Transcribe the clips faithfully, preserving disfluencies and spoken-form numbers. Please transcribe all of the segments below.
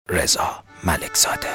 رضا ملکزاده.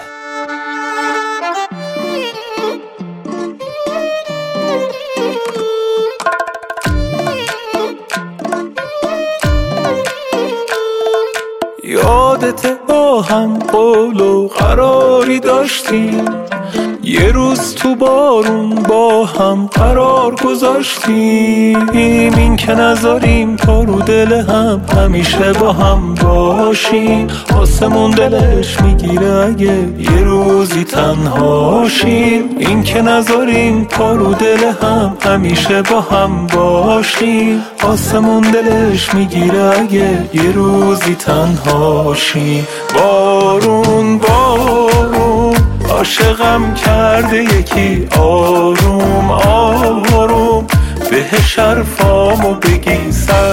یادت با هم قول و قراری داشتیم، یه روز تو بارون با هم قرار گذاشتیم، این که نذاریم تا رو دل هم همیشه با هم باشیم. آسمون دلش میگیره اگه یه روزی تنهاشیم، این که نذاریم تا رو دل هم همیشه با هم باشیم. آسمون دلش میگیره اگه یه روزی تنهاشیم. بارون بارون عاشقم کرده یکی، آروم آروم بهش حرفامو بگی،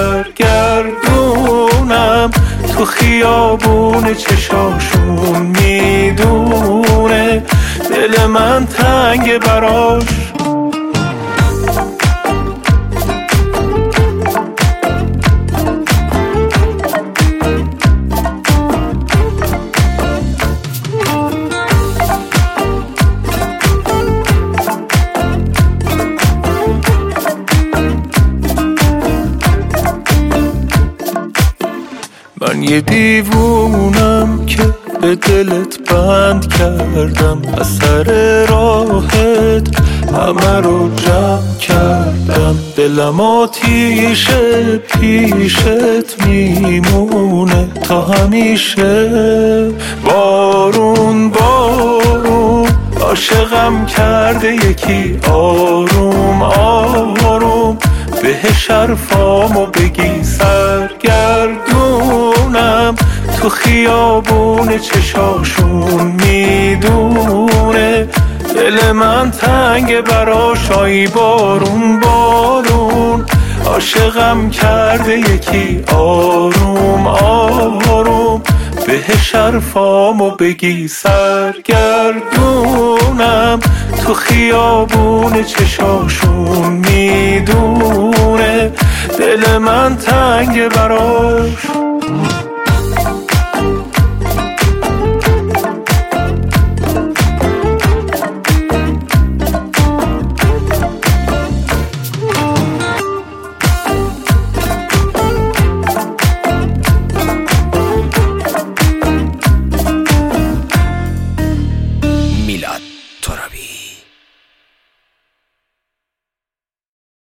سرگردونم تو خیابون چشاشون، میدونه دل من تنگ براش. من یه دیوونم که به دلت بند کردم، از سر راحت همه رو جمع کردم. دلم آتیشه پیشت میمونه تا همیشه. بارون بارون عاشقم کرده یکی، آروم آروم بهش حرفامو بگی، سرگردونم تو خیابون چشاشون، میدونه دل من تنگ براش. آی بارون بارون عاشقم کرده یکی، آروم آروم بهش حرفامو بگی، سرگردونم تو خیابون چشاشون، میدونه دل من تنگ براش.